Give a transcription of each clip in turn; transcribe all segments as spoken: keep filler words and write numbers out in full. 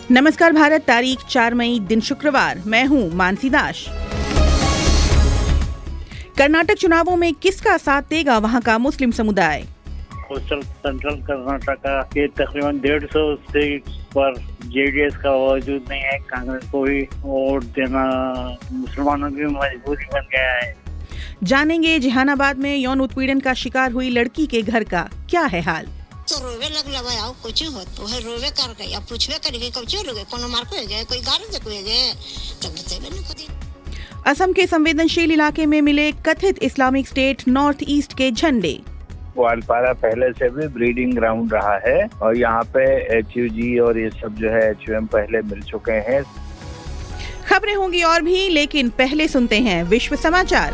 नमस्कार भारत, तारीख चार मई, दिन शुक्रवार। मैं हूं मानसी दास। कर्नाटक चुनावों में किसका साथ देगा वहां का मुस्लिम समुदाय? कोस्टल सेंट्रल कर्नाटका के तकरीबन डेढ़ सौ सीट पर जेडीएस का वजूद नहीं है। कांग्रेस को ही वोट देना मुसलमानों की मजबूरी बन गया है। जानेंगे जहानाबाद में यौन उत्पीड़न का शिकार हुई लड़की के घर का क्या है हाल। तो रोवे लग लगा आओ कुछ हो तो है रोवे कर गया पूछवे करेंगे कब चोर गए कोनो मार को गए कोई गाड़ी से कोई गए तब बताइए न कदी। असम के संवेदनशील इलाके में मिले कथित इस्लामिक स्टेट नॉर्थ ईस्ट के झंडे। ग्वालपारा पहले से भी ब्रीडिंग ग्राउंड रहा है और यहाँ पे एचयूजी और ये सब जो है एचयूएम पहले मिल चुके हैं। खबरें होंगी और भी, लेकिन पहले सुनते हैं विश्व समाचार।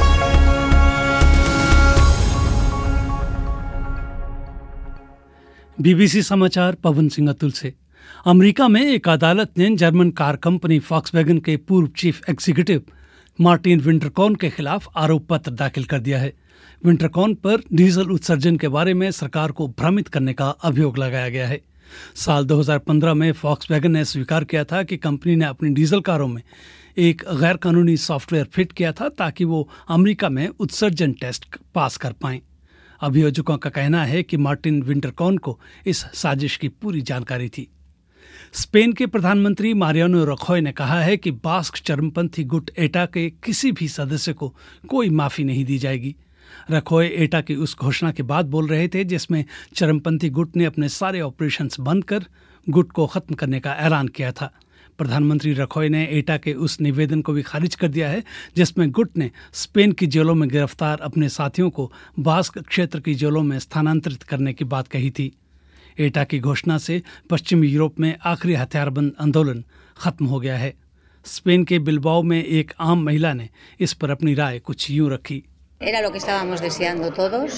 बीबीसी समाचार पवन सिंह अतुल से। अमेरिका में एक अदालत ने जर्मन कार कंपनी फॉक्सवैगन के पूर्व चीफ एग्जीक्यूटिव मार्टिन विंटरकॉर्न के खिलाफ आरोप पत्र दाखिल कर दिया है। विंटरकॉर्न पर डीजल उत्सर्जन के बारे में सरकार को भ्रमित करने का अभियोग लगाया गया है। साल दो हज़ार पंद्रह में फॉक्सवैगन ने स्वीकार किया था कि कंपनी ने अपनी डीजल कारों में एक गैर कानूनी सॉफ्टवेयर फिट किया था ताकि वो अमेरिका में उत्सर्जन टेस्ट पास कर पाएं। अभियोजकों का कहना है कि मार्टिन विंटरकॉर्न को इस साजिश की पूरी जानकारी थी। स्पेन के प्रधानमंत्री मारियानो रखोय ने कहा है कि बास्क चरमपंथी गुट एटा के किसी भी सदस्य को कोई माफी नहीं दी जाएगी। रखोय एटा की उस घोषणा के बाद बोल रहे थे जिसमें चरमपंथी गुट ने अपने सारे ऑपरेशंस बंद कर गुट को खत्म करने का ऐलान किया था। प्रधानमंत्री रखोय ने एटा के उस निवेदन को भी खारिज कर दिया है जिसमें गुट ने स्पेन की जेलों में गिरफ्तार अपने साथियों को बास्क क्षेत्र की जेलों में स्थानांतरित करने की बात कही थी। एटा की घोषणा से पश्चिमी यूरोप में आखिरी हथियारबंद आंदोलन खत्म हो गया है। स्पेन के बिलबाओ में एक आम महिला ने इस पर अपनी राय कुछ यूं रखी। Era lo que estábamos deseando todos,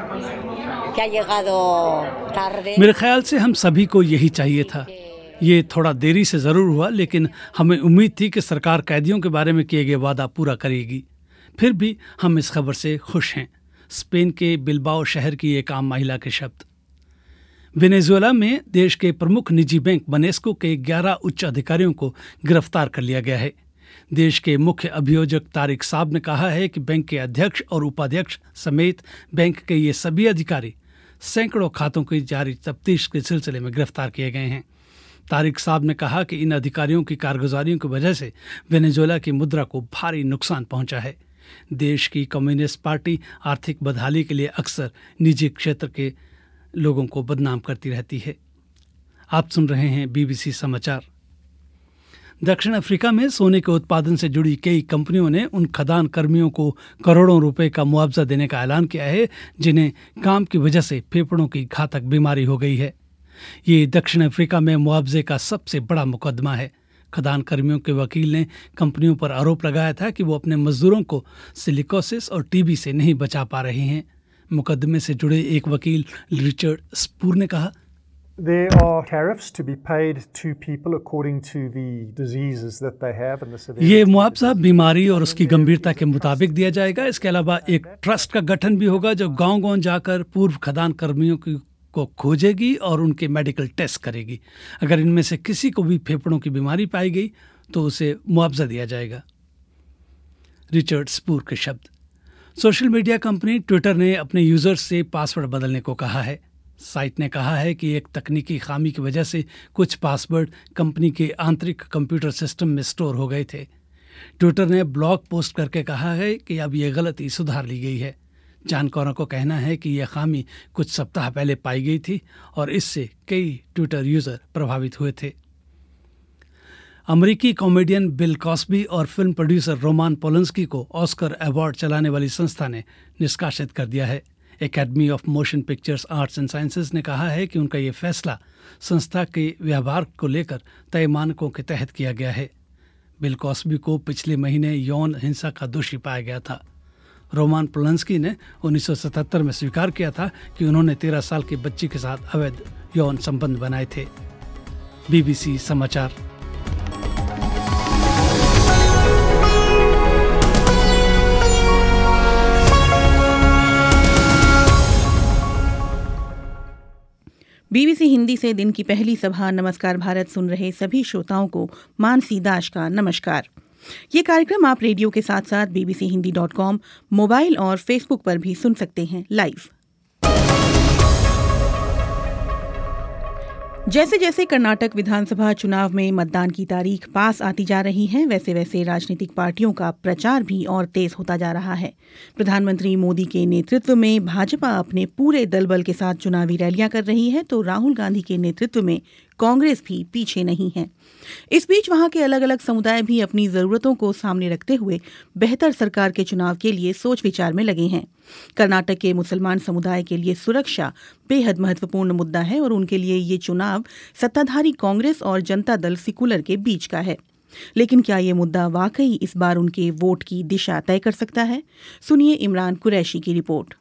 que ha llegado tarde. मेरे ख्याल से हम सभी को यही चाहिए था। ये थोड़ा देरी से ज़रूर हुआ, लेकिन हमें उम्मीद थी कि सरकार कैदियों के बारे में किए गए वादा पूरा करेगी। फिर भी हम इस खबर से खुश हैं। स्पेन के बिलबाओ शहर की एक आम महिला के शब्द। वेनेजुएला में देश के प्रमुख निजी बैंक बनेस्को के ग्यारह उच्च अधिकारियों को गिरफ्तार कर लिया गया है। देश के मुख्य अभियोजक तारिक साहब ने कहा है कि बैंक के अध्यक्ष और उपाध्यक्ष समेत बैंक के ये सभी अधिकारी सैकड़ों खातों की जारी तफ्तीश के सिलसिले में गिरफ्तार किए गए हैं। तारिक साहब ने कहा कि इन अधिकारियों की कारगुजारियों की वजह से वेनेजुएला की मुद्रा को भारी नुकसान पहुंचा है। देश की कम्युनिस्ट पार्टी आर्थिक बदहाली के लिए अक्सर निजी क्षेत्र के लोगों को बदनाम करती रहती है। आप सुन रहे हैं बीबीसी समाचार। दक्षिण अफ्रीका में सोने के उत्पादन से जुड़ी कई कंपनियों ने उन खदान कर्मियों को करोड़ों रुपए का मुआवजा देने का ऐलान किया है जिन्हें काम की वजह से फेफड़ों की घातक बीमारी हो गई है। ये दक्षिण अफ्रीका में मुआवजे का सबसे बड़ा मुकदमा है। खदान कर्मियों के वकील ने कंपनियों पर आरोप लगाया था कि वो अपने मजदूरों को सिलिकोसिस और टीबी से नहीं बचा पा रहे हैं। मुकदमे से जुड़े एक वकील रिचर्ड स्पूर ने कहा, There are tariffs to be paid to people according to the diseases that they have and the severity. ये मुआवजा बीमारी और उसकी गंभीरता के मुताबिक दिया जाएगा। इसके अलावा एक ट्रस्ट का गठन भी होगा जो गांव-गांव जाकर पूर्व खदान कर्मियों की को खोजेगी और उनके मेडिकल टेस्ट करेगी। अगर इनमें से किसी को भी फेफड़ों की बीमारी पाई गई तो उसे मुआवजा दिया जाएगा। रिचर्ड स्पूर के शब्द। सोशल मीडिया कंपनी ट्विटर ने अपने यूजर्स से पासवर्ड बदलने को कहा है। साइट ने कहा है कि एक तकनीकी खामी की वजह से कुछ पासवर्ड कंपनी के आंतरिक कंप्यूटर सिस्टम में स्टोर हो गए थे। ट्विटर ने ब्लॉग पोस्ट करके कहा है कि अब यह गलती सुधार ली गई है। जानकारों को कहना है कि यह खामी कुछ सप्ताह पहले पाई गई थी और इससे कई ट्विटर यूजर प्रभावित हुए थे। अमेरिकी कॉमेडियन बिल कॉस्बी और फिल्म प्रोड्यूसर रोमान पोलंस्की को ऑस्कर अवार्ड चलाने वाली संस्था ने निष्कासित कर दिया है। Academy of Motion Pictures Arts and Sciences ने कहा है कि उनका ये फैसला संस्था के व्यवहार को लेकर तय मानकों के तहत किया गया है। बिल कॉस्बी को पिछले महीने यौन हिंसा का दोषी पाया गया था। रोमान पोलंस्की ने उन्नीस सौ सतहत्तर में स्वीकार किया था कि उन्होंने तेरह साल की बच्ची के साथ अवैध यौन संबंध बनाए थे। बीबीसी समाचार। बीबीसी हिंदी से दिन की पहली सभा नमस्कार भारत सुन रहे सभी श्रोताओं को मानसी दास का नमस्कार। ये कार्यक्रम आप रेडियो के साथ साथ BBC Hindi dot com, mobile और फेसबुक पर भी सुन सकते हैं लाइव। जैसे जैसे कर्नाटक विधानसभा चुनाव में मतदान की तारीख पास आती जा रही है, वैसे वैसे राजनीतिक पार्टियों का प्रचार भी और तेज होता जा रहा है। प्रधानमंत्री मोदी के नेतृत्व में भाजपा अपने पूरे दलबल के साथ चुनावी रैलियां कर रही है, तो राहुल गांधी के नेतृत्व में कांग्रेस भी पीछे नहीं है। इस बीच वहां के अलग अलग समुदाय भी अपनी जरूरतों को सामने रखते हुए बेहतर सरकार के चुनाव के लिए सोच विचार में लगे हैं। कर्नाटक के मुसलमान समुदाय के लिए सुरक्षा बेहद महत्वपूर्ण मुद्दा है और उनके लिए ये चुनाव सत्ताधारी कांग्रेस और जनता दल सेकुलर के बीच का है। लेकिन क्या ये मुद्दा वाकई इस बार उनके वोट की दिशा तय कर सकता है? सुनिए इमरान कुरैशी की रिपोर्ट।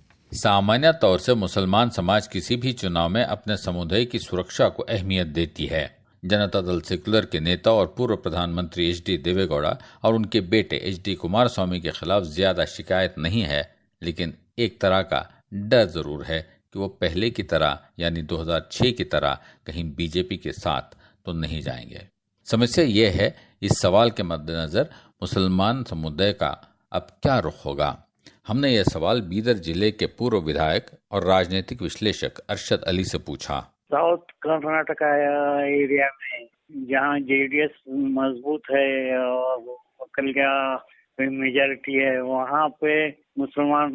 सामान्य तौर से मुसलमान समाज किसी भी चुनाव में अपने समुदाय की सुरक्षा को अहमियत देती है। जनता दल सेकुलर के नेता और पूर्व प्रधानमंत्री एच डी देवेगौड़ा और उनके बेटे एच डी कुमारस्वामी के खिलाफ ज्यादा शिकायत नहीं है, लेकिन एक तरह का डर जरूर है कि वो पहले की तरह यानी दो हज़ार छह की तरह कहीं बीजेपी के साथ तो नहीं जाएंगे। समस्या ये है, इस सवाल के मद्देनजर मुसलमान समुदाय का अब क्या रुख होगा। हमने यह सवाल बीदर जिले के पूर्व विधायक और राजनीतिक विश्लेषक अरशद अली से पूछा। साउथ कर्नाटक एरिया में जहाँ जेडीएस मजबूत है और कल क्या मेजॉरिटी है, वहाँ पे मुसलमान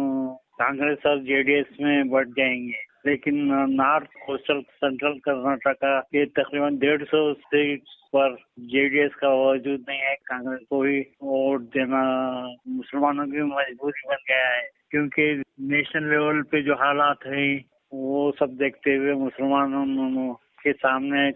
कांग्रेस और जेडीएस में बढ़ जाएंगे। लेकिन नॉर्थ कोस्टल सेंट्रल कर्नाटका के तकरीबन डेढ़ सौ सीट पर जेडीएस का वजूद नहीं है। कांग्रेस को ही वोट देना मुसलमानों की मजबूरी बन गया है, क्योंकि नेशनल लेवल पे जो हालात है वो सब देखते हुए मुसलमानों के सामने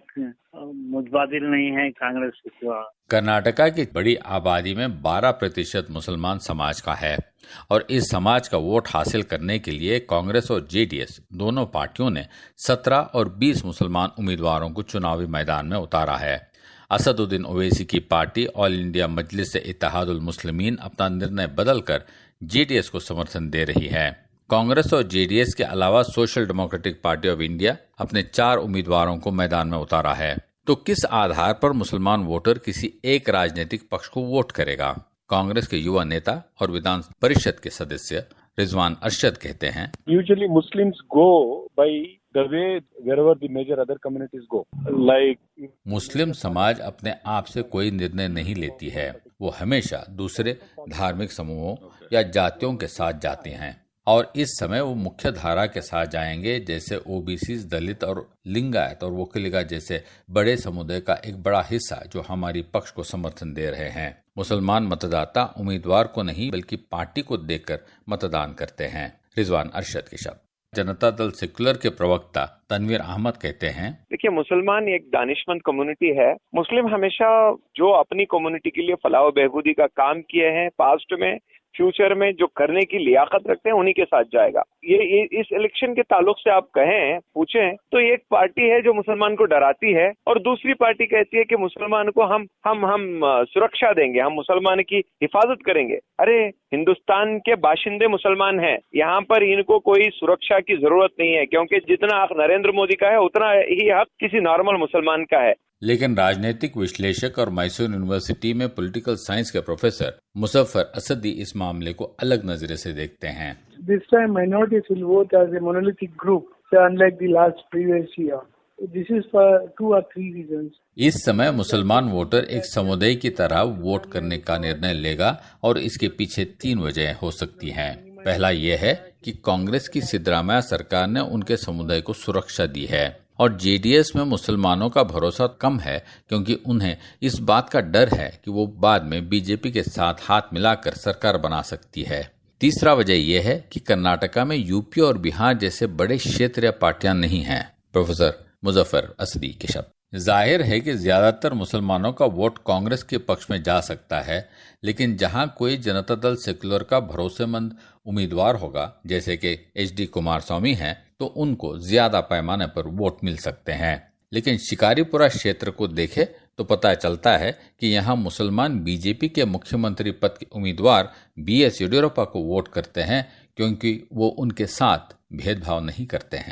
मुतबादिल नहीं है कांग्रेस के सिवा। कर्नाटका की बड़ी आबादी में बारह प्रतिशत मुसलमान समाज का है और इस समाज का वोट हासिल करने के लिए कांग्रेस और जेडीएस दोनों पार्टियों ने सत्रह और बीस मुसलमान उम्मीदवारों को चुनावी मैदान में उतारा है। असदुद्दीन ओवैसी की party All India Majlis Ittehadul Muslimeen अपना निर्णय बदलकर जेडीएस को समर्थन दे रही है। कांग्रेस और जेडीएस के अलावा Social Democratic Party of India अपने चार उम्मीदवारों को मैदान में उतारा है। तो किस आधार पर मुसलमान वोटर किसी एक राजनीतिक पक्ष को वोट करेगा? कांग्रेस के युवा नेता और विधान परिषद के सदस्य रिजवान अरशद कहते हैं, usually Muslims go by the way wherever the major other communities go, like Muslim समाज अपने आप से कोई निर्णय नहीं लेती है, वो हमेशा दूसरे धार्मिक समूहों या जातियों के साथ जाते हैं और इस समय वो मुख्य धारा के साथ जाएंगे, जैसे ओबीसी, दलित और लिंगायत और वोकलिगा जैसे बड़े समुदाय का एक बड़ा हिस्सा जो हमारी पक्ष को समर्थन दे रहे हैं। मुसलमान मतदाता उम्मीदवार को नहीं बल्कि पार्टी को देखकर मतदान करते हैं। रिजवान अरशद के शब्द। जनता दल सेकुलर के प्रवक्ता तनवीर अहमद कहते हैं, देखिए मुसलमान एक दानिशमंद कम्युनिटी है। मुस्लिम हमेशा जो अपनी कम्युनिटी के लिए फलाह बहबूदी का काम किए हैं पास्ट में, फ्यूचर में जो करने की लियाकत रखते हैं, उन्हीं के साथ जाएगा। ये, ये इस इलेक्शन के ताल्लुक से आप कहें पूछें तो एक पार्टी है जो मुसलमान को डराती है और दूसरी पार्टी कहती है कि मुसलमान को हम हम हम सुरक्षा देंगे, हम मुसलमान की हिफाजत करेंगे। अरे हिंदुस्तान के बाशिंदे मुसलमान हैं, यहाँ पर इनको कोई सुरक्षा की जरूरत नहीं है, क्योंकि जितना हक नरेंद्र मोदी का है उतना ही हक किसी नॉर्मल मुसलमान का है। लेकिन राजनीतिक विश्लेषक और मैसूर यूनिवर्सिटी में पॉलिटिकल साइंस के प्रोफेसर मुजफ्फर असदी इस मामले को अलग नजरे से देखते हैं। This time minorities will vote as a monolithic group, so unlike the last previous year. This is for two or three reasons. इस समय मुसलमान वोटर एक समुदाय की तरह वोट करने का निर्णय लेगा और इसके पीछे तीन वजह हो सकती हैं। पहला यह है कि कांग्रेस की सिद्धरामैया सरकार ने उनके समुदाय को सुरक्षा दी है और जेडीएस में मुसलमानों का भरोसा कम है, क्योंकि उन्हें इस बात का डर है कि वो बाद में बीजेपी के साथ हाथ मिलाकर सरकार बना सकती है। तीसरा वजह यह है कि कर्नाटका में यूपी और बिहार जैसे बड़े क्षेत्रीय पार्टियां नहीं हैं। प्रोफेसर मुजफ्फर असदी के शब्द। जाहिर है कि ज्यादातर मुसलमानों का वोट कांग्रेस के पक्ष में जा सकता है, लेकिन जहां कोई जनता दल सेकुलर का भरोसेमंद उम्मीदवार होगा, जैसे कि एच डी कुमारस्वामी हैं, तो उनको ज्यादा पैमाने पर वोट मिल सकते हैं। लेकिन शिकारीपुरा क्षेत्र को देखें तो पता चलता है कि यहाँ मुसलमान बीजेपी के मुख्यमंत्री पद के उम्मीदवार बी एस येडियुरप्पा को वोट करते हैं, क्योंकि वो उनके साथ भेदभाव नहीं करते हैं।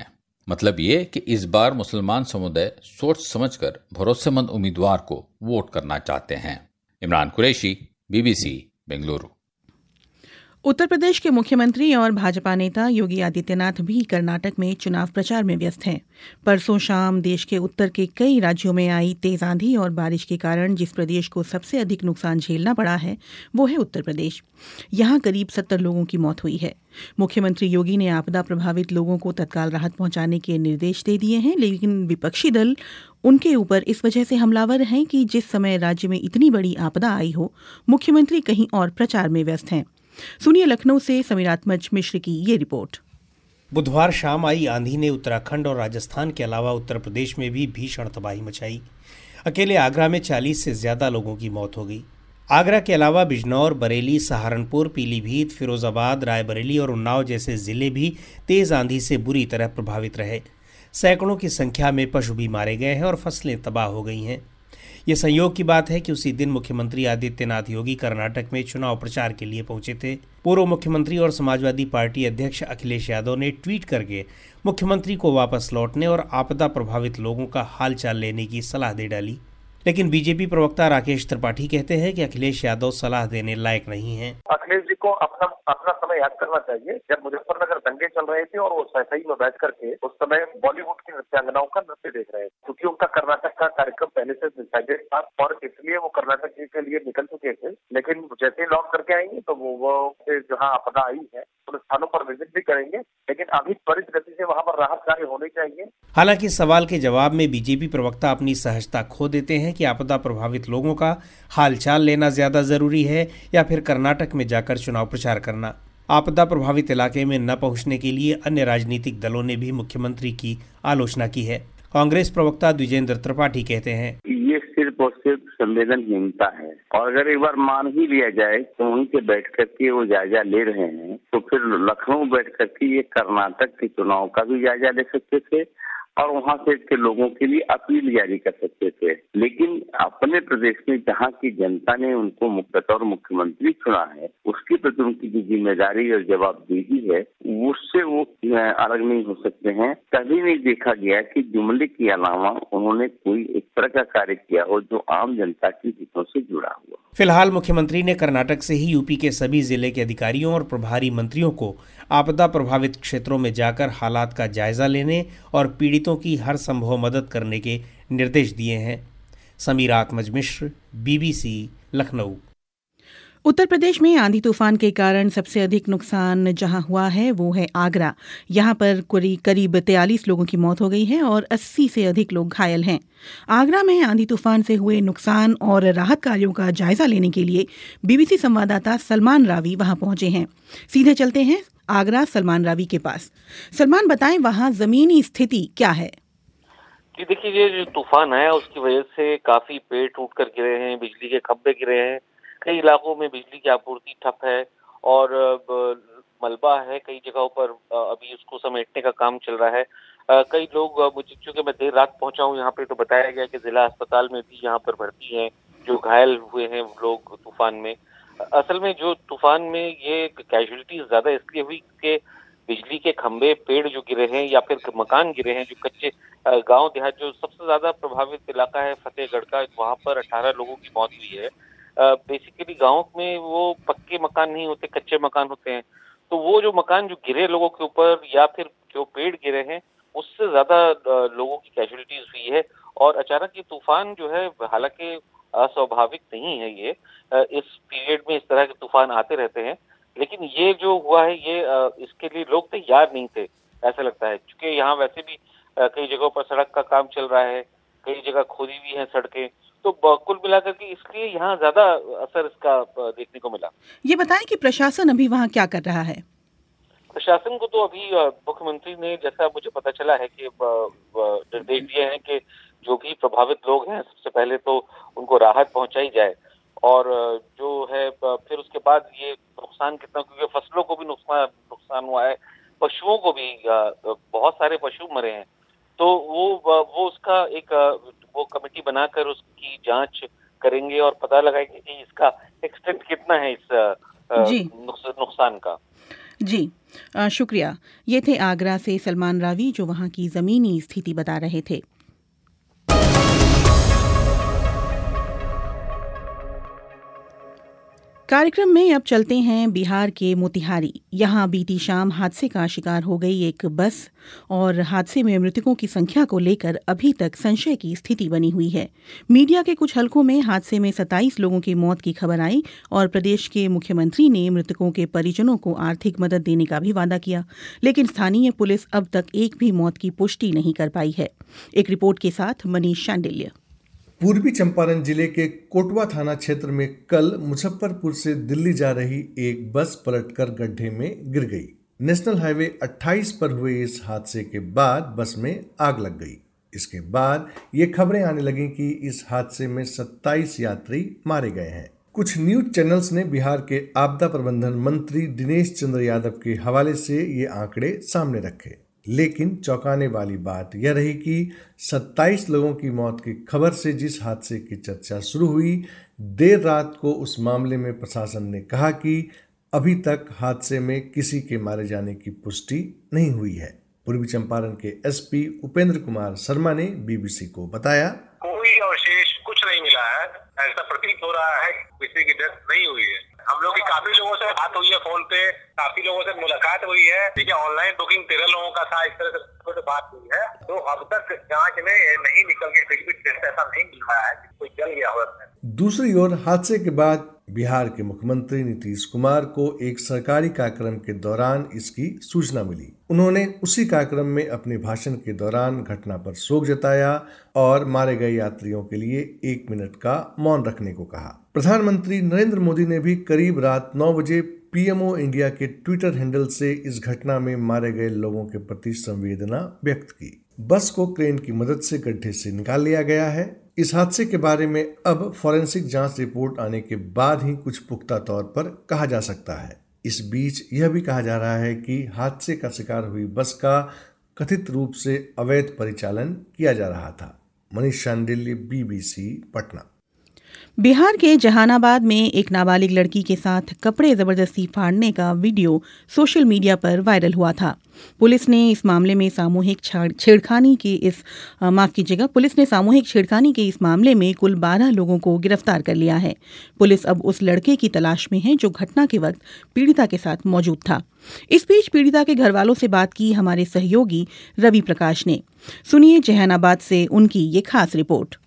मतलब ये कि इस बार मुसलमान समुदाय सोच समझकर भरोसेमंद उम्मीदवार को वोट करना चाहते हैं। इमरान कुरैशी, बीबीसी, बेंगलुरु। उत्तर प्रदेश के मुख्यमंत्री और भाजपा नेता योगी आदित्यनाथ भी कर्नाटक में चुनाव प्रचार में व्यस्त हैं। परसों शाम देश के उत्तर के कई राज्यों में आई तेज आंधी और बारिश के कारण जिस प्रदेश को सबसे अधिक नुकसान झेलना पड़ा है वो है उत्तर प्रदेश। यहां करीब सत्तर लोगों की मौत हुई है। मुख्यमंत्री योगी ने आपदा प्रभावित लोगों को तत्काल राहत पहुंचाने के निर्देश दे दिए हैं, लेकिन विपक्षी दल उनके ऊपर इस वजह से हमलावर हैं कि जिस समय राज्य में इतनी बड़ी आपदा आई हो, मुख्यमंत्री कहीं और प्रचार में व्यस्त हैं। सुनिए लखनऊ से समीरात्मज मिश्र की ये रिपोर्ट। बुधवार शाम आई आंधी ने उत्तराखंड और राजस्थान के अलावा उत्तर प्रदेश में भी भीषण तबाही मचाई। अकेले आगरा में चालीस से ज्यादा लोगों की मौत हो गई। आगरा के अलावा बिजनौर, बरेली, सहारनपुर, पीलीभीत, फिरोजाबाद, रायबरेली और उन्नाव जैसे जिले भी तेज आंधी से बुरी तरह प्रभावित रहे। सैकड़ों की संख्या में पशु भी मारे गए हैं और फसलें तबाह हो गई हैं। ये संयोग की बात है कि उसी दिन मुख्यमंत्री आदित्यनाथ योगी कर्नाटक में चुनाव प्रचार के लिए पहुंचे थे। पूर्व मुख्यमंत्री और समाजवादी पार्टी अध्यक्ष अखिलेश यादव ने ट्वीट करके मुख्यमंत्री को वापस लौटने और आपदा प्रभावित लोगों का हालचाल लेने की सलाह दे डाली। लेकिन बीजेपी प्रवक्ता राकेश त्रिपाठी कहते हैं कि अखिलेश यादव सलाह देने लायक नहीं हैं। अखिलेश जी को अपना अपना समय याद करना चाहिए जब मुजफ्फरनगर दंगे चल रहे थे और वो सही में बैठ करके उस समय बॉलीवुड की नृत्यांगनाओं का नृत्य देख रहे थे, क्योंकि उनका कर्नाटक का कार्यक्रम पहले से डिसाइडेड था और इसलिए वो कर्नाटक के लिए निकल चुके थे। लेकिन जैसे ही लौट करके आएंगे तो वो, वो जहाँ आपदा आई है उन स्थानों पर विजिट भी करेंगे, लेकिन अभी त्वरित गति से वहाँ पर राहत कार्य होने चाहिए। हालांकि सवाल के जवाब में बीजेपी प्रवक्ता अपनी सहजता खो देते हैं कि आपदा प्रभावित लोगों का हालचाल लेना ज्यादा जरूरी है या फिर कर्नाटक में जाकर चुनाव प्रचार करना। आपदा प्रभावित इलाके में न पहुंचने के लिए अन्य राजनीतिक दलों ने भी मुख्यमंत्री की आलोचना की है। कांग्रेस प्रवक्ता द्विजेंद्र त्रिपाठी कहते हैं, ये सिर्फ और सिर्फ संवेदनहीनता है और अगर एक बार मान ही लिया जाए तो वहीं पे बैठ करके वो जायजा ले रहे हैं तो फिर लखनऊ बैठ करके ये कर्नाटक के चुनाव का भी जायजा ले सकते थे और वहाँ से के लोगों के लिए अपील जारी कर सकते थे। लेकिन अपने प्रदेश में जहाँ की जनता ने उनको बतौर मुख्यमंत्री चुना है उसके प्रति उनकी जो जिम्मेदारी और जवाबदेही है उससे वो अलग नहीं हो सकते हैं। कभी नहीं देखा गया कि जुमले के अलावा उन्होंने कोई एक तरह का कार्य किया हो जो आम जनता की हितों से जुड़ा हुआ। फिलहाल मुख्यमंत्री ने कर्नाटक से ही यूपी के सभी जिले के अधिकारियों और प्रभारी मंत्रियों को आपदा प्रभावित क्षेत्रों में जाकर हालात का जायजा लेने और पीड़ितों की हर संभव मदद करने के निर्देश दिए हैं। समीरात्मज मिश्र, बीबीसी, लखनऊ। उत्तर प्रदेश में आंधी तूफान के कारण सबसे अधिक नुकसान जहां हुआ है वो है आगरा। यहां पर करीब तैंतालीस लोगों की मौत हो गई है और अस्सी से अधिक लोग घायल हैं। आगरा में आंधी तूफान से हुए नुकसान और राहत कार्यों का जायजा लेने के लिए बीबीसी संवाददाता सलमान रावी वहां पहुंचे हैं। सीधे चलते हैं आगरा सलमान रावी के पास। सलमान, बताएं वहां जमीनी स्थिति क्या है? जी देखिए, ये जो तूफान आया उसकी वजह से काफी पेड़ टूट कर गिरे हैं, बिजली के खंभे गिरे हैं, कई इलाकों में बिजली की आपूर्ति ठप है और मलबा है कई जगहों पर। अभी उसको समेटने का काम चल रहा है। कई लोग, मुझे चूंकि मैं देर रात पहुंचा हूं यहाँ पे, तो बताया गया कि जिला अस्पताल में भी यहाँ पर भर्ती हैं जो घायल हुए हैं लोग तूफान में। असल में जो तूफान में ये कैजुअलिटीज ज्यादा इसलिए हुई कि बिजली के खंभे, पेड़ जो गिरे हैं या फिर मकान गिरे हैं, जो कच्चे गांव देहात, जो सबसे ज्यादा प्रभावित इलाका है फतेहगढ़ का, वहां पर अठारह लोगों की मौत हुई है। बेसिकली गांव में वो पक्के मकान नहीं होते, कच्चे मकान होते हैं, तो वो जो मकान जो गिरे लोगों के ऊपर या फिर जो पेड़ गिरे हैं उससे ज्यादा लोगों की कैजुअलिटीज हुई है। और अचानक ये तूफान जो है, हालांकि अस्वाभाविक नहीं है, ये इस पीरियड में इस तरह के तूफान आते रहते हैं, लेकिन ये जो हुआ है ये इसके लिए लोग तैयार नहीं थे ऐसा लगता है। क्योंकि यहाँ वैसे भी कई जगहों पर सड़क का काम चल रहा है, कई जगह खोदी हुई है सड़कें, तो कुल मिलाकर के इसलिए यहाँ ज्यादा असर इसका देखने को मिला। ये बताएं कि प्रशासन अभी वहाँ क्या कर रहा है? प्रशासन को तो अभी मुख्यमंत्री ने, जैसा मुझे पता चला है, कि निर्देश दिए हैं कि जो भी प्रभावित लोग हैं सबसे पहले तो उनको राहत पहुंचाई जाए और जो है फिर उसके बाद ये नुकसान कितना, क्योंकि फसलों को भी नुकसान नुकसान हुआ है, पशुओं को भी बहुत सारे पशु मरे हैं, तो वो वो उसका एक वो कमेटी बनाकर उसकी जांच करेंगे और पता लगाएंगे कि इसका एक्सटेंट कितना है इस नुकसान का। जी आ, शुक्रिया। ये थे आगरा से सलमान रावी जो वहाँ की ज़मीनी स्थिति बता रहे थे। कार्यक्रम में अब चलते हैं बिहार के मोतिहारी। यहाँ बीती शाम हादसे का शिकार हो गई एक बस और हादसे में मृतकों की संख्या को लेकर अभी तक संशय की स्थिति बनी हुई है। मीडिया के कुछ हलकों में हादसे में सत्ताईस लोगों की मौत की खबर आई और प्रदेश के मुख्यमंत्री ने मृतकों के परिजनों को आर्थिक मदद देने का भी वादा किया, लेकिन स्थानीय पुलिस अब तक एक भी मौत की पुष्टि नहीं कर पाई है। एक रिपोर्ट के साथ मनीष शांडिल्य। पूर्वी चंपारण जिले के कोटवा थाना क्षेत्र में कल मुजफ्फरपुर से दिल्ली जा रही एक बस पलटकर गड्ढे में गिर गई। नेशनल हाईवे अट्ठाईस पर हुए इस हादसे के बाद बस में आग लग गई। इसके बाद ये खबरें आने लगी कि इस हादसे में सत्ताईस यात्री मारे गए हैं। कुछ न्यूज चैनल्स ने बिहार के आपदा प्रबंधन मंत्री दिनेश चंद्र यादव के हवाले से ये आंकड़े सामने रखे, लेकिन चौंकाने वाली बात यह रही कि सत्ताईस लोगों की मौत की खबर से जिस हादसे की चर्चा शुरू हुई, देर रात को उस मामले में प्रशासन ने कहा कि अभी तक हादसे में किसी के मारे जाने की पुष्टि नहीं हुई है। पूर्वी चंपारण के एसपी उपेंद्र कुमार शर्मा ने बीबीसी को बताया, कोई अवशेष कुछ नहीं मिला है। ऐसा प्रतीत हो रहा है किसी की डेथ नहीं हुई है। हम लोग की काफी लोगों से बात हुई है, फोन पे काफी लोगों से मुलाकात हुई है। देखिए, ऑनलाइन बुकिंग तेरह लोगों का था, इस तरह से बात हुई है। तो अब तक जांच में नहीं निकल के फिर भी टेस्ट ऐसा नहीं मिल रहा है कि कोई जल गया हो। दूसरी ओर हादसे के बाद बिहार के मुख्यमंत्री नीतीश कुमार को एक सरकारी कार्यक्रम के दौरान इसकी सूचना मिली। उन्होंने उसी कार्यक्रम में अपने भाषण के दौरान घटना पर शोक जताया और मारे गए यात्रियों के लिए एक मिनट का मौन रखने को कहा। प्रधानमंत्री नरेंद्र मोदी ने भी करीब रात नौ बजे पीएमओ इंडिया के ट्विटर हैंडल से इस घटना में मारे गए लोगों के प्रति संवेदना व्यक्त की। बस को क्रेन की मदद से गड्ढे से निकाल लिया गया है। इस हादसे के बारे में अब फॉरेंसिक जांच रिपोर्ट आने के बाद ही कुछ पुख्ता तौर पर कहा जा सकता है। इस बीच यह भी कहा जा रहा है कि हादसे का शिकार हुई बस का कथित रूप से अवैध परिचालन किया जा रहा था। मनीष शांडिल्य, बीबीसी, पटना। बिहार के जहानाबाद में एक नाबालिग लड़की के साथ कपड़े जबरदस्ती फाड़ने का वीडियो सोशल मीडिया पर वायरल हुआ था। पुलिस ने इस मामले में सामूहिक छेड़खानी के इस माफ कीजिएगा पुलिस ने सामूहिक छेड़खानी के इस मामले में कुल बारह लोगों को गिरफ्तार कर लिया है। पुलिस अब उस लड़के की तलाश में है जो घटना के वक्त पीड़िता के साथ मौजूद था। इस बीच पीड़िता के घर वालों से बात की हमारे सहयोगी रवि प्रकाश ने। सुनिए जहानाबाद से उनकी ये खास रिपोर्ट।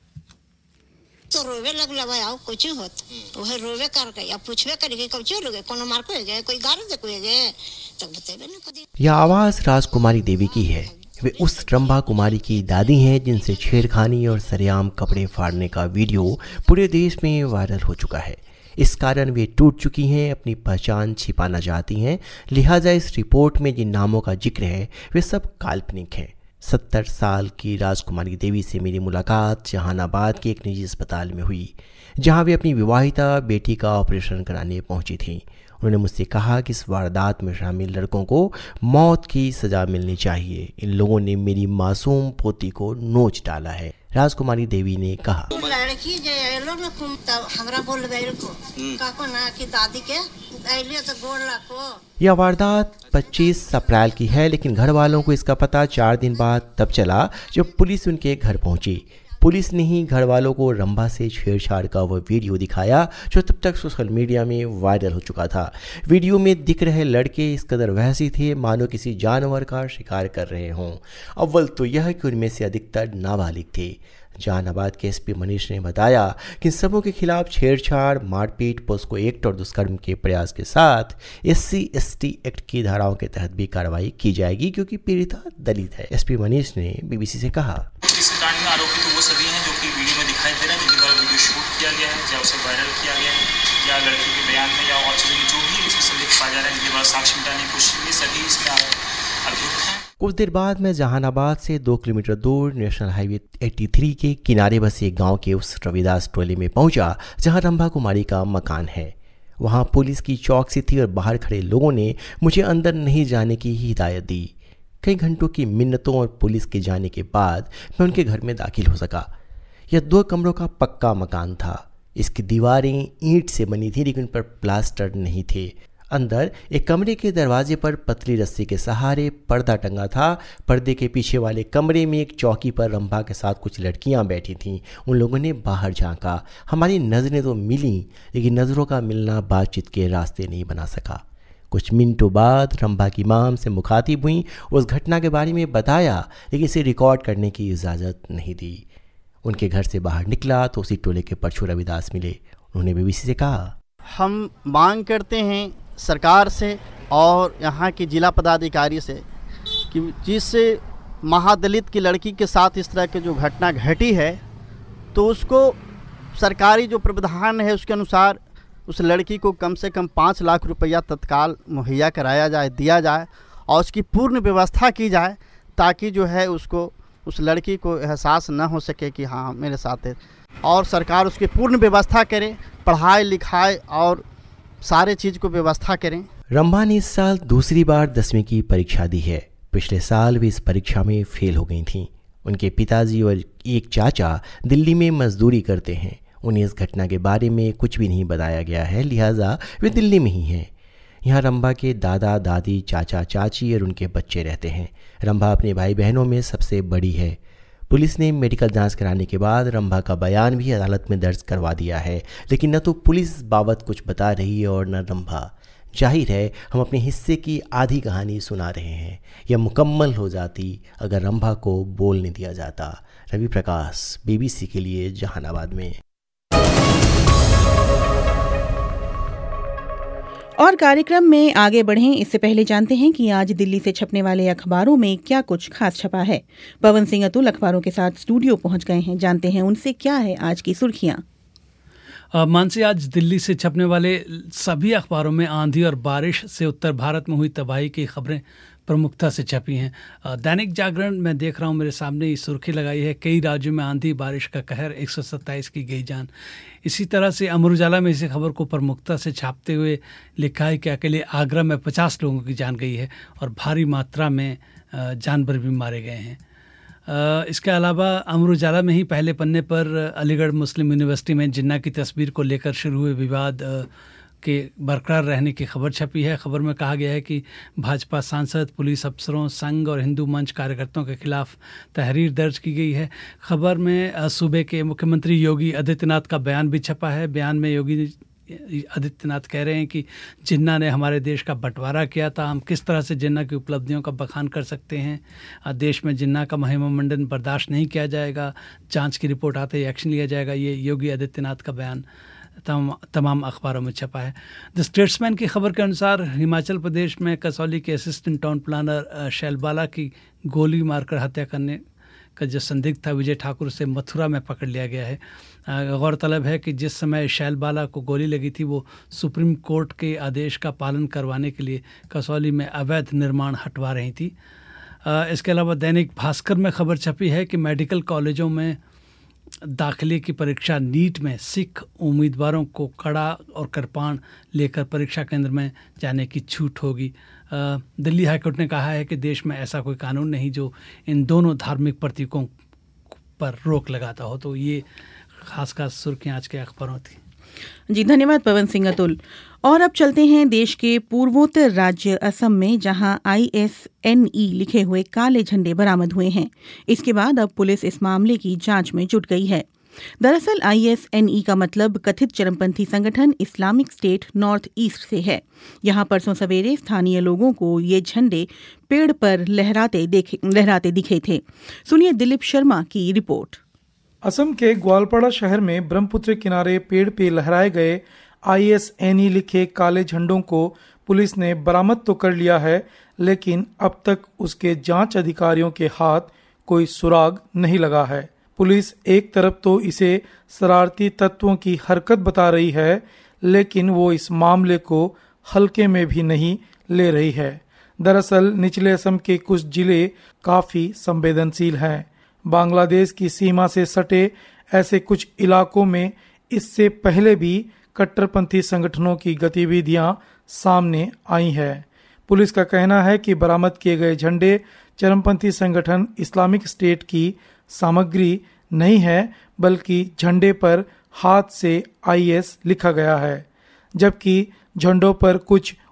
तो रोवे लग लगा आओ कुछ होत ओहे रोवे कर गया पूछवे कर के कब चोर गए कोनो मार को गए कोई गार दे कोई गए तब बतेबे न कदी। यह आवाज राजकुमारी देवी की है। वे उस रंभा कुमारी की दादी हैं जिनसे छेड़खानी और सरेआम कपड़े फाड़ने का वीडियो पूरे देश में वायरल हो चुका है। इस कारण वे टूट चुकी हैं, अपनी पहचान छिपाना चाहती हैं। लिहाजा इस रिपोर्ट में जिन नामों का जिक्र है वे सब काल्पनिक हैं। सत्तर साल की राजकुमारी देवी से मेरी मुलाकात जहानाबाद के एक निजी अस्पताल में हुई, जहां वे अपनी विवाहिता बेटी का ऑपरेशन कराने पहुंची थी। उन्होंने मुझसे कहा कि इस वारदात में शामिल लड़कों को मौत की सजा मिलनी चाहिए। इन लोगों ने मेरी मासूम पोती को नोच डाला है। राजकुमारी देवी ने कहा, लड़की जे एलो न कुम तब हमरा बोल गइल को काको ना कि दादी के आइले तो गोड़ लाको। यह वारदात पच्चीस अप्रैल की है, लेकिन घर वालों को इसका पता चार दिन बाद तब चला जब पुलिस उनके घर पहुंची। पुलिस ने ही घर वालों को रंभा से छेड़छाड़ का वह वीडियो दिखाया जो तब तक सोशल मीडिया में वायरल हो चुका था। वीडियो में दिख रहे लड़के इस कदर वहसी थे मानो किसी जानवर का शिकार कर रहे हों। अव्वल तो यह कि उनमें से अधिकतर नाबालिग थे। जहानाबाद के एसपी मनीष ने बताया कि सबों के खिलाफ छेड़छाड़, मारपीट, पोस्को एक्ट और दुष्कर्म के प्रयास के साथ एससी एसटी एक्ट की धाराओं के तहत भी कार्रवाई की जाएगी क्योंकि पीड़िता दलित है। एसपी मनीष ने बीबीसी से कहा, इस कांड में आरोपी तो वो सभी हैं जो कि वीडियो में दिखाई दे रहे हैं, जिनके द्वारा वीडियो शूट किया गया है या उसे वायरल किया गया है या लड़की के बयान में या और चीज़ों में जो भी इसमें संदेह पाया जा रहा है, जिनके द्वारा साक्ष्य मिटाने की कोशिश की, सभी इसमें अभियुक्त हैं। कुछ देर बाद मैं जहानाबाद से दो किलोमीटर दूर नेशनल हाईवे तिरासी के किनारे बसे एक गांव के उस रविदास टोले में पहुंचा जहां रंभा कुमारी का मकान है। वहां पुलिस की चौकसी थी और बाहर खड़े लोगों ने मुझे अंदर नहीं जाने की हिदायत दी। कई घंटों की मिन्नतों और पुलिस के जाने के बाद मैं उनके घर में दाखिल हो सका। यह दो कमरों का पक्का मकान था। इसकी दीवारें ईंट से बनी थी लेकिन उन पर प्लास्टर नहीं थे। अंदर एक कमरे के दरवाजे पर पतली रस्सी के सहारे पर्दा टंगा था। पर्दे के पीछे वाले कमरे में एक चौकी पर रंभा के साथ कुछ लड़कियां बैठी थीं। उन लोगों ने बाहर झांका। हमारी नज़रें तो मिली, लेकिन नज़रों का मिलना बातचीत के रास्ते नहीं बना सका। कुछ मिनटों बाद रंभा की मां हमसे मुखातिब हुई, उस घटना के बारे में बताया, लेकिन इसे रिकॉर्ड करने की इजाज़त नहीं दी। उनके घर से बाहर निकला तो उसी टोले के परशु रविदास मिले। उन्होंने बीबीसी से कहा, हम मांग करते हैं सरकार से और यहाँ के जिला पदाधिकारी से कि जिस महादलित की लड़की के साथ इस तरह की जो घटना घटी है, तो उसको सरकारी जो प्रावधान है उसके अनुसार उस लड़की को कम से कम पाँच लाख रुपया तत्काल मुहैया कराया जाए, दिया जाए और उसकी पूर्ण व्यवस्था की जाए, ताकि जो है उसको उस लड़की को एहसास न हो सके कि हाँ मेरे साथ है, और सरकार उसकी पूर्ण व्यवस्था करे, पढ़ाई लिखाई और सारे चीज़ को व्यवस्था करें। रंभा ने इस साल दूसरी बार दसवीं की परीक्षा दी है। पिछले साल वे इस परीक्षा में फेल हो गई थीं। उनके पिताजी और एक चाचा दिल्ली में मजदूरी करते हैं। उन्हें इस घटना के बारे में कुछ भी नहीं बताया गया है, लिहाजा वे दिल्ली में ही हैं। यहाँ रंभा के दादा दादी, चाचा चाची और उनके बच्चे रहते हैं। रंभा अपने भाई बहनों में सबसे बड़ी है। पुलिस ने मेडिकल जांच कराने के बाद रंभा का बयान भी अदालत में दर्ज करवा दिया है, लेकिन न तो पुलिस बाबत कुछ बता रही है और न रंभा। जाहिर है हम अपने हिस्से की आधी कहानी सुना रहे हैं। यह मुकम्मल हो जाती अगर रंभा को बोलने दिया जाता। रवि प्रकाश, बीबीसी के लिए, जहानाबाद में। और कार्यक्रम में आगे बढ़ें इससे पहले जानते हैं कि आज दिल्ली से छपने वाले अखबारों में क्या कुछ खास छपा है। पवन सिंह अतुल अखबारों के साथ स्टूडियो पहुंच गए हैं, जानते हैं उनसे क्या है आज की सुर्खियां। मानसी, आज दिल्ली से छपने वाले सभी अखबारों में आंधी और बारिश से उत्तर भारत में हुई तबाही की खबरें प्रमुखता से छपी हैं। दैनिक जागरण में देख रहा हूँ मेरे सामने ये सुर्खी लगाई है, कई राज्यों में आंधी बारिश का कहर, एक सौ सत्ताईस की गई जान। इसी तरह से अमर उजाला में इसी खबर को प्रमुखता से छापते हुए लिखा है कि अकेले आगरा में पचास लोगों की जान गई है और भारी मात्रा में जानवर भी मारे गए हैं। इसके अलावा अमर उजाला में ही पहले पन्ने पर अलीगढ़ मुस्लिम यूनिवर्सिटी में जिन्ना की तस्वीर को लेकर शुरू हुए विवाद के बरकरार रहने की खबर छपी है। खबर में कहा गया है कि भाजपा सांसद, पुलिस अफसरों, संघ और हिंदू मंच कार्यकर्ताओं के खिलाफ तहरीर दर्ज की गई है। खबर में सूबे के मुख्यमंत्री योगी आदित्यनाथ का बयान भी छपा है। बयान में योगी आदित्यनाथ कह रहे हैं कि जिन्ना ने हमारे देश का बंटवारा किया था, हम किस तरह से जिन्ना की उपलब्धियों का बखान कर सकते हैं। देश में जिन्ना का महिमा मंडन बर्दाश्त नहीं किया जाएगा, जांच की रिपोर्ट आते ही एक्शन लिया जाएगा। ये योगी आदित्यनाथ का बयान तम, तमाम अखबारों में छपा है। द स्टेट्समैन की खबर के अनुसार हिमाचल प्रदेश में कसौली के असिस्टेंट टाउन प्लानर शैलबाला की गोली मारकर हत्या करने का जो संदिग्ध था विजय ठाकुर से मथुरा में पकड़ लिया गया है। गौरतलब है कि जिस समय शैलबाला को गोली लगी थी वो सुप्रीम कोर्ट के आदेश का पालन करवाने के लिए कसौली में अवैध निर्माण हटवा रही थी। इसके अलावा दैनिक भास्कर में खबर छपी है कि मेडिकल कॉलेजों में दाखिले की परीक्षा नीट में सिख उम्मीदवारों को कड़ा और कृपाण लेकर परीक्षा केंद्र में जाने की छूट होगी। दिल्ली हाईकोर्ट ने कहा है कि देश में ऐसा कोई कानून नहीं जो इन दोनों धार्मिक प्रतीकों पर रोक लगाता हो। तो ये खास खास सुर्खियां आज के अखबारों थी। जी धन्यवाद पवन सिंह अतुल। और अब चलते हैं देश के पूर्वोत्तर राज्य असम में, जहां आई एस एन ई लिखे हुए काले झंडे बरामद हुए हैं। इसके बाद अब पुलिस इस मामले की जांच में जुट गई है। दरअसल आई एस एन ई का मतलब कथित चरमपंथी संगठन इस्लामिक स्टेट नॉर्थ ईस्ट से है। यहां परसों सवेरे स्थानीय लोगों को ये झंडे पेड़ पर लहराते देखे लहराते दिखे थे। सुनिए दिलीप शर्मा की रिपोर्ट। असम के ग्वालपाड़ा शहर में ब्रह्मपुत्र किनारे पेड़ पे लहराए गए आई एस एन ई लिखे काले झंडों को पुलिस ने बरामद तो कर लिया है, लेकिन अब तक उसके जांच अधिकारियों के हाथ कोई सुराग नहीं लगा है। पुलिस एक तरफ तो इसे शरारती तत्वों की हरकत बता रही है, लेकिन वो इस मामले को हल्के में भी नहीं ले रही है। दरअसल निचले असम के कुछ जिले काफी संवेदनशील हैं। बांग्लादेश की सीमा से सटे ऐसे कुछ इलाकों में इससे पहले भी कट्टरपंथी संगठनों की गतिविधियां सामने आई हैं। पुलिस का कहना है कि बरामद किए गए झंडे चरमपंथी संगठन इस्लामिक स्टेट की सामग्री नहीं है, बल्कि झंडे पर हाथ से आई एस लिखा गया है, जबकि झंडों पर कुछ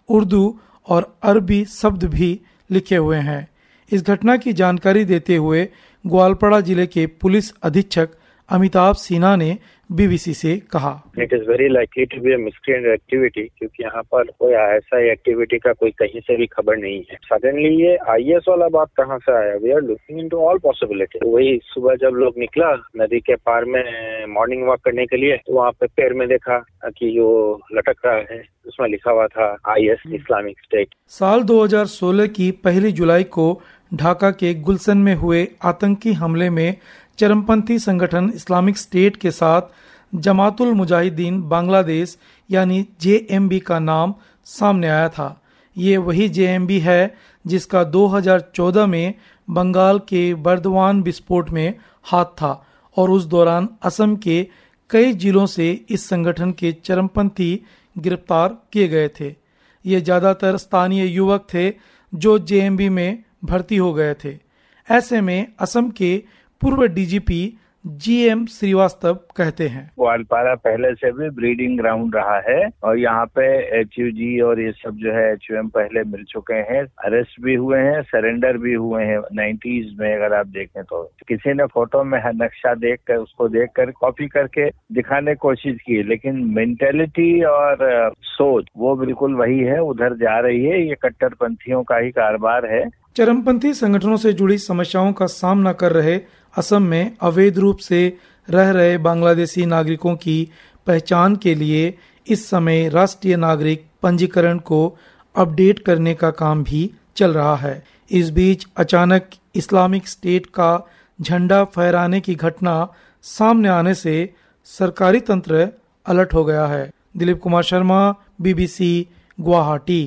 उर्दू और अरबी शब्द भी लिखे हुए हैं। इस घटना की जानकारी देते हुए ग्वालपाड़ा जिले के पुलिस अधीक्षक अमिताभ सिन्हा ने बीबीसी से कहा, it is very likely to be a miscreant activity, क्योंकि यहाँ पर कोई ऐसा एक्टिविटी का कोई कहीं से भी खबर नहीं है। सडनली ये आईएएस वाला बात कहाँ से आया? We are looking into all possibility. वही सुबह जब लोग निकला नदी के पार में मॉर्निंग वॉक करने के लिए, तो वहाँ पे पैर में देखा कि वो लटक रहा है, उसमें लिखा हुआ था आईएस इस्लामिक स्टेट। साल दो हज़ार सोलह की पहली जुलाई को ढाका के गुलशन में हुए आतंकी हमले में चरमपंथी संगठन इस्लामिक स्टेट के साथ जमातुल मुजाहिदीन बांग्लादेश यानी जे एम बी का नाम सामने आया था। ये वही जे एम बी है जिसका दो हज़ार चौदह में बंगाल के बर्दवान विस्फोट में हाथ था और उस दौरान असम के कई जिलों से इस संगठन के चरमपंथी गिरफ्तार किए गए थे। ये ज़्यादातर स्थानीय युवक थे जो जे एम बी में भर्ती हो गए थे। ऐसे में असम के पूर्व डीजीपी जी एम श्रीवास्तव कहते हैं, ग्वालपाड़ा पहले से भी ब्रीडिंग ग्राउंड रहा है और यहाँ पे एच यू जी और ये सब जो है एच यू एम पहले मिल चुके हैं, अरेस्ट भी हुए हैं, सरेंडर भी हुए हैं नाइन्टीज में। अगर आप देखें तो किसी ने फोटो में नक्शा देख कर उसको देख कर कॉपी करके दिखाने की कोशिश की, लेकिन मेंटेलिटी और सोच वो बिल्कुल वही है, उधर जा रही है। ये कट्टरपंथियों का ही कारोबार है। चरमपंथी संगठनों से जुड़ी समस्याओं का सामना कर रहे असम में अवैध रूप से रह रहे बांग्लादेशी नागरिकों की पहचान के लिए इस समय राष्ट्रीय नागरिक पंजीकरण को अपडेट करने का काम भी चल रहा है। इस बीच अचानक इस्लामिक स्टेट का झंडा फहराने की घटना सामने आने से सरकारी तंत्र अलर्ट हो गया है। दिलीप कुमार शर्मा, बीबीसी, गुवाहाटी।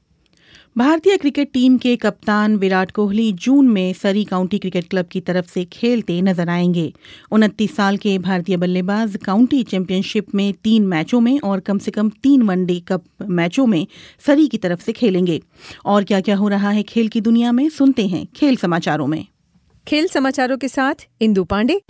भारतीय क्रिकेट टीम के कप्तान विराट कोहली जून में सरी काउंटी क्रिकेट क्लब की तरफ से खेलते नजर आएंगे। उनतीस साल के भारतीय बल्लेबाज काउंटी चैंपियनशिप में तीन मैचों में और कम से कम तीन वनडे कप मैचों में सरी की तरफ से खेलेंगे। और क्या क्या हो रहा है खेल की दुनिया में, सुनते हैं खेल समाचारों में। खेल समाचारों के साथ इंदु पांडे।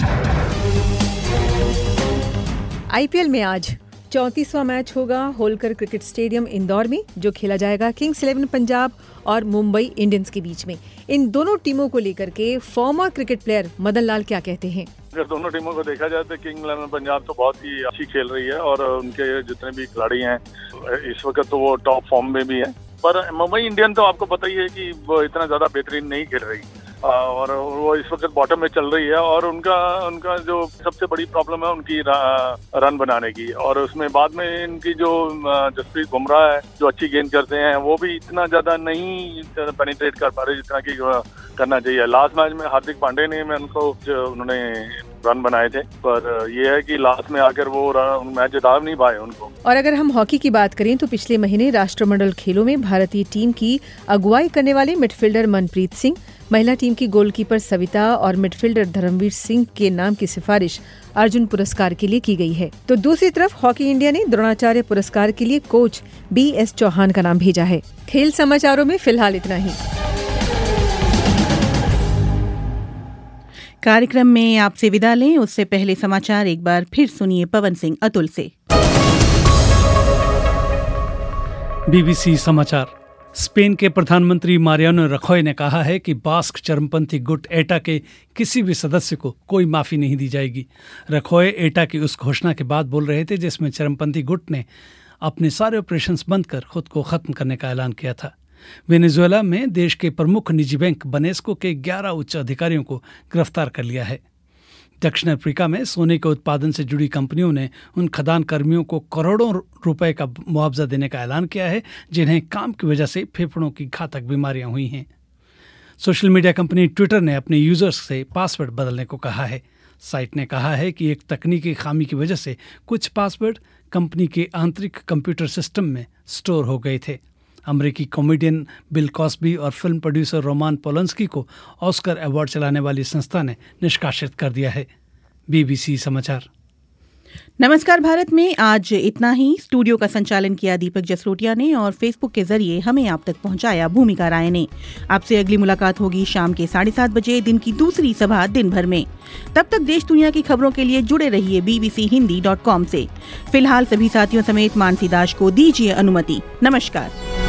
आईपीएल में आज चौंतीसवां मैच होगा होलकर क्रिकेट स्टेडियम इंदौर में, जो खेला जाएगा किंग्स इलेवन पंजाब और मुंबई इंडियंस के बीच में। इन दोनों टीमों को लेकर के former cricket player Madan Lal क्या कहते हैं? अगर दोनों टीमों को देखा जाए तो किंग्स इलेवन पंजाब तो बहुत ही अच्छी खेल रही है और उनके जितने भी खिलाड़ी हैं इस वक्त तो वो टॉप फॉर्म में भी है, पर मुंबई इंडियन तो आपको पता ही है कि वो इतना ज्यादा बेहतरीन नहीं खेल रही और वो इस वक्त बॉटम में चल रही है। और उनका उनका जो सबसे बड़ी प्रॉब्लम है उनकी रन बनाने की, और उसमें बाद में इनकी जो जसप्रीत बुमराह है जो अच्छी गेंद करते हैं वो भी इतना ज्यादा नहीं पेनिट्रेट कर पा रहे जितना कि करना चाहिए। लास्ट मैच में हार्दिक पांडे ने मैं उनको उन्होंने रन बनाए थे, पर ये है कि लास्ट में आकर वो मैच जिता नहीं पाए उनको। और अगर हम हॉकी की बात करें तो पिछले महीने राष्ट्रमंडल खेलों में भारतीय टीम की अगुवाई करने वाले मिडफील्डर मनप्रीत सिंह, महिला टीम की गोलकीपर सविता और मिडफील्डर धर्मवीर सिंह के नाम की सिफारिश अर्जुन पुरस्कार के लिए की गई है। तो दूसरी तरफ हॉकी इंडिया ने द्रोणाचार्य पुरस्कार के लिए कोच बी एस चौहान का नाम भेजा है। खेल समाचारों में फिलहाल इतना ही। कार्यक्रम में आपसे विदा लें उससे पहले समाचार एक बार फिर सुनिए पवन सिंह अतुल से। बीबीसी समाचार। स्पेन के प्रधानमंत्री मारियानो रखोय ने कहा है कि बास्क चरमपंथी गुट एटा के किसी भी सदस्य को कोई माफी नहीं दी जाएगी। रखोय एटा की उस घोषणा के बाद बोल रहे थे जिसमें चरमपंथी गुट ने अपने सारे ऑपरेशंस बंद कर खुद को खत्म करने का ऐलान किया था। वेनेजुएला में देश के प्रमुख निजी बैंक बनेस्को के ग्यारह उच्च अधिकारियों को गिरफ्तार कर लिया है। दक्षिण अफ्रीका में सोने के उत्पादन से जुड़ी कंपनियों ने उन खदान कर्मियों को करोड़ों रुपए का मुआवजा देने का ऐलान किया है जिन्हें काम की वजह से फेफड़ों की घातक बीमारियां हुई हैं। सोशल मीडिया कंपनी ट्विटर ने अपने यूजर्स से पासवर्ड बदलने को कहा है। साइट ने कहा है कि एक तकनीकी खामी की वजह से कुछ पासवर्ड कंपनी के आंतरिक कंप्यूटर सिस्टम में स्टोर हो गए थे। अमेरिकी कॉमेडियन बिल कॉस्बी और फिल्म प्रोड्यूसर रोमान पोलंस्की को ऑस्कर अवार्ड चलाने वाली संस्था ने निष्कासित कर दिया है। बीबीसी समाचार। नमस्कार भारत में आज इतना ही। स्टूडियो का संचालन किया दीपक जसरोटिया ने और फेसबुक के जरिए हमें आप तक पहुंचाया भूमिका राय ने। आपसे अगली मुलाकात होगी शाम के साढ़े सात बजे, दिन की दूसरी सभा दिन भर में। तब तक देश दुनिया की खबरों के लिए जुड़े रहिए बीबीसी हिंदी डॉट कॉम से। फिलहाल सभी साथियों समेत मानसी दास को दीजिए अनुमति। नमस्कार।